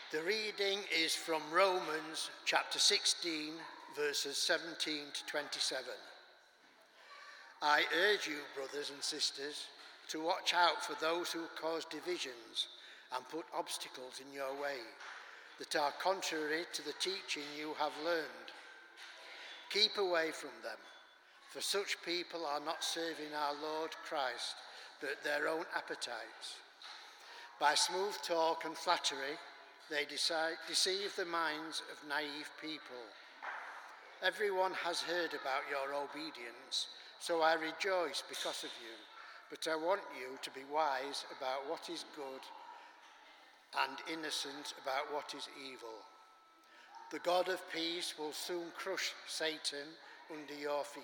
The reading is from Romans chapter 16, verses 17 to 27. I urge you, brothers and sisters, to watch out for those who cause divisions and put obstacles in your way that are contrary to the teaching you have learned. Keep away from them, for such people are not serving our Lord Christ, but their own appetites. By smooth talk and flattery, they deceive the minds of naive people. Everyone has heard about your obedience, so I rejoice because of you. But I want you to be wise about what is good and innocent about what is evil. The God of peace will soon crush Satan under your feet.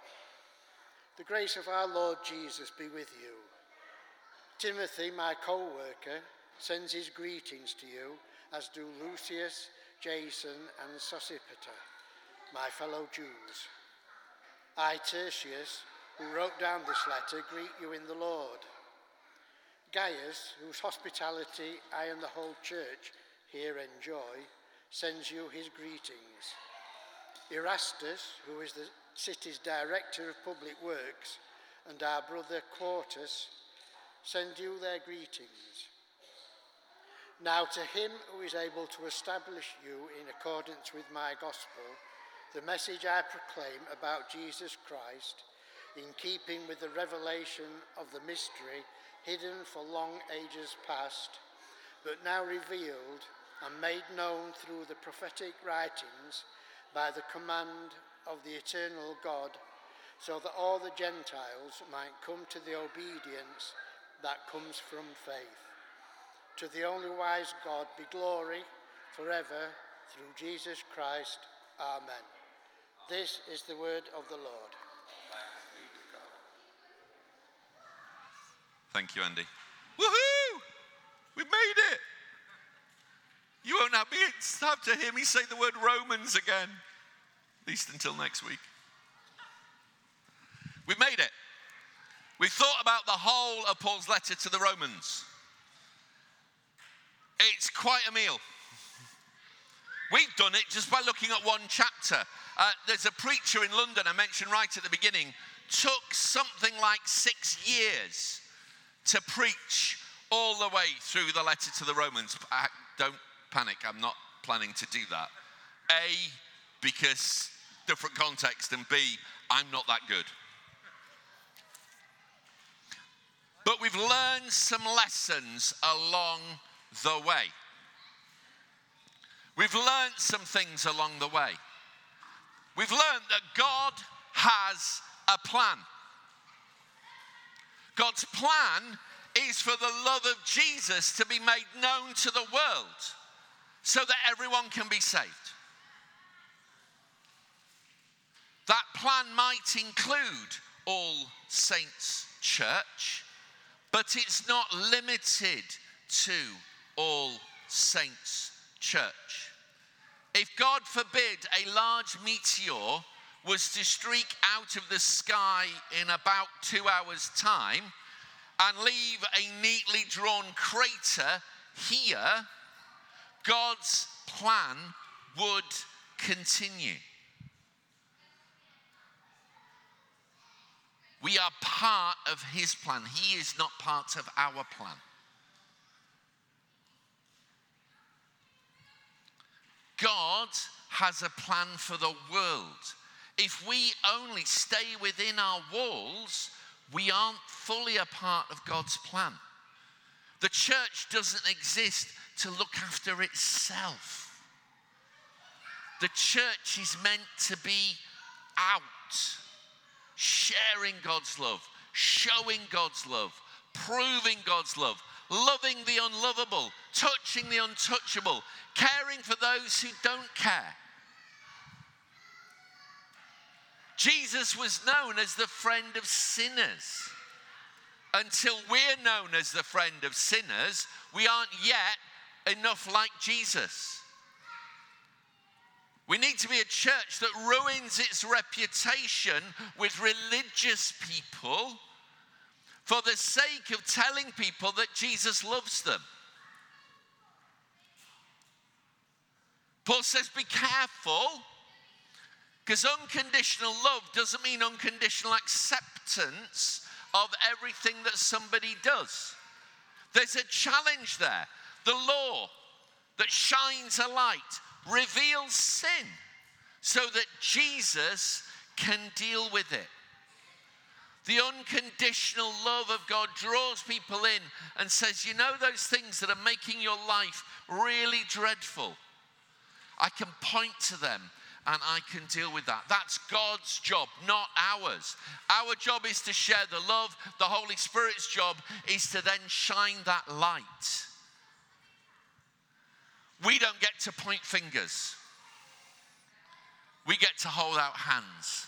The grace of our Lord Jesus be with you. Timothy, my co-worker, sends his greetings to you, as do Lucius, Jason, and Sosipater, my fellow Jews. I, Tertius, who wrote down this letter, greet you in the Lord. Gaius, whose hospitality I and the whole church here enjoy, sends you his greetings. Erastus, who is the city's director of public works, and our brother Quartus, send you their greetings. Now to him who is able to establish you in accordance with my gospel, the message I proclaim about Jesus Christ, in keeping with the revelation of the mystery hidden for long ages past, but now revealed and made known through the prophetic writings by the command of the eternal God, so that all the Gentiles might come to the obedience that comes from faith. To the only wise God be glory forever through Jesus Christ. Amen. This is the word of the Lord. Thank you, Andy. Woohoo! We've made it! You won't have to hear me say the word Romans again, at least until next week. We've made it. We've thought about the whole of Paul's letter to the Romans. It's quite a meal. We've done it just by looking at one chapter. There's a preacher in London, I mentioned right at the beginning, took something like 6 years to preach all the way through the letter to the Romans. Don't panic, I'm not planning to do that. A, because different context, and B, I'm not that good. But we've learned some lessons along the way. We've learned some things along the way. We've learned that God has a plan. God's plan is for the love of Jesus to be made known to the world so that everyone can be saved. That plan might include All Saints Church, but it's not limited to All Saints Church. If God forbid a large meteor was to streak out of the sky in about 2 hours' time and leave a neatly drawn crater here, God's plan would continue. We are part of his plan. He is not part of our plan. God has a plan for the world. If we only stay within our walls, we aren't fully a part of God's plan. The church doesn't exist to look after itself. The church is meant to be out, sharing God's love, showing God's love, proving God's love, loving the unlovable, touching the untouchable, caring for those who don't care. Jesus was known as the friend of sinners. Until we're known as the friend of sinners, we aren't yet enough like Jesus. We need to be a church that ruins its reputation with religious people for the sake of telling people that Jesus loves them. Paul says, be careful, because unconditional love doesn't mean unconditional acceptance of everything that somebody does. There's a challenge there. The law that shines a light reveals sin so that Jesus can deal with it. The unconditional love of God draws people in and says, you know those things that are making your life really dreadful? I can point to them and I can deal with that. That's God's job, not ours. Our job is to share the love. The Holy Spirit's job is to then shine that light. We don't get to point fingers. We get to hold out hands.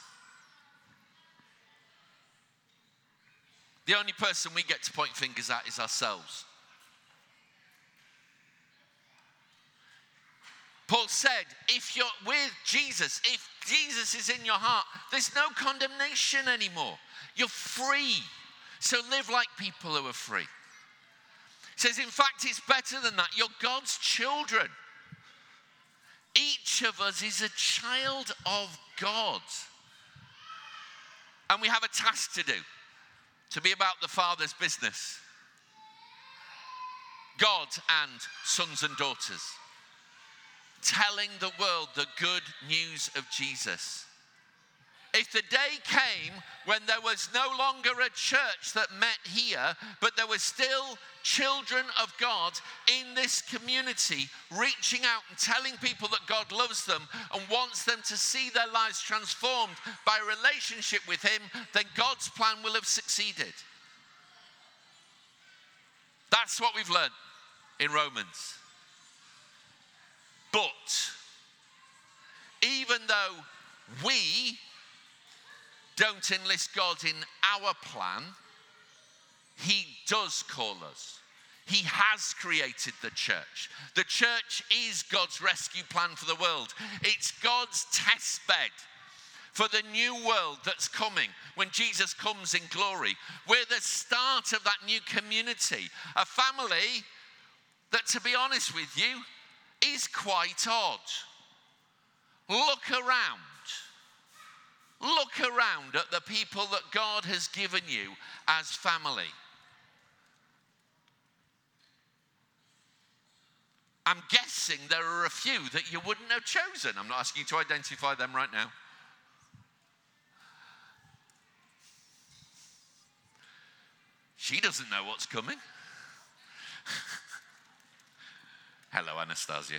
The only person we get to point fingers at is ourselves. Paul said, if you're with Jesus, if Jesus is in your heart, there's no condemnation anymore. You're free. So live like people who are free. He says, in fact, it's better than that. You're God's children. Each of us is a child of God. And we have a task to do, to be about the Father's business. God and sons and daughters. Telling the world the good news of Jesus. If the day came when there was no longer a church that met here, but there were still children of God in this community reaching out and telling people that God loves them and wants them to see their lives transformed by a relationship with Him, then God's plan will have succeeded. That's what we've learned in Romans. But even though we don't enlist God in our plan, He does call us. He has created the church. The church is God's rescue plan for the world. It's God's test bed for the new world that's coming when Jesus comes in glory. We're the start of that new community, a family that, to be honest with you, is quite odd. Look around. Look around at the people that God has given you as family. I'm guessing there are a few that you wouldn't have chosen. I'm not asking you to identify them right now. She doesn't know what's coming. Hello, Anastasia.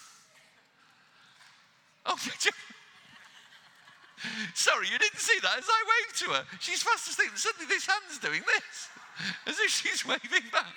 Oh, sorry, you didn't see that as I waved to her. She's fast asleep and suddenly this hand's doing this, as if she's waving back.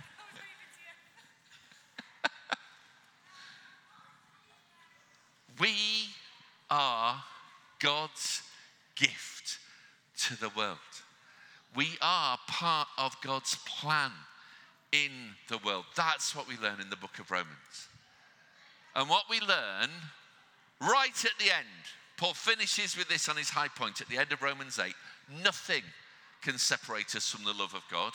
We are God's gift to the world. We are part of God's plan in the world. That's what we learn in the book of Romans. And what we learn right at the end, Paul finishes with this on his high point at the end of Romans 8. Nothing can separate us from the love of God.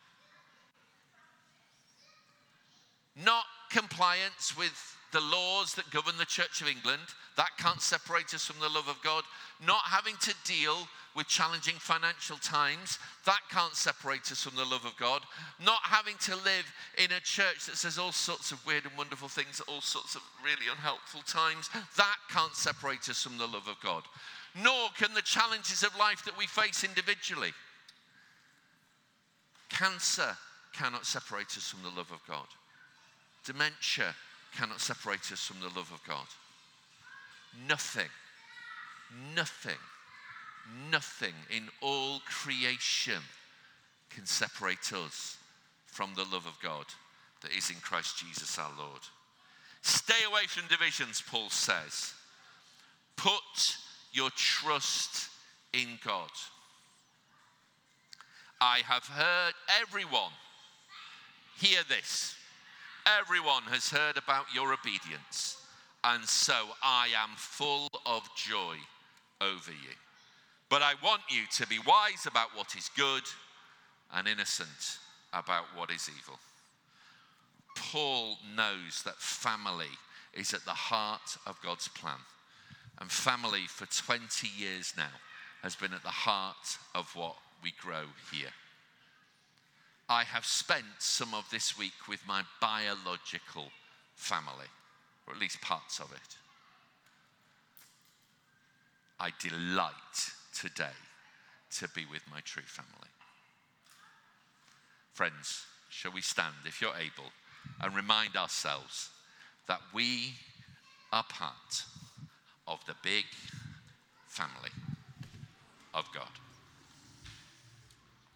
Not compliance with the laws that govern the Church of England. That can't separate us from the love of God. Not having to deal with challenging financial times. That can't separate us from the love of God. Not having to live in a church that says all sorts of weird and wonderful things at all sorts of really unhelpful times. That can't separate us from the love of God. Nor can the challenges of life that we face individually. Cancer cannot separate us from the love of God. Dementia cannot separate us from the love of God. Nothing in all creation can separate us from the love of God that is in Christ Jesus our Lord. Stay away from divisions, Paul says. Put your trust in God. I have heard everyone hear this. Everyone has heard about your obedience, and so I am full of joy over you. But I want you to be wise about what is good and innocent about what is evil. Paul knows that family is at the heart of God's plan. And family for 20 years now has been at the heart of what we grow here. I have spent some of this week with my biological family, or at least parts of it. I delight today to be with my true family. Friends, shall we stand, if you're able, and remind ourselves that we are part of the big family of God.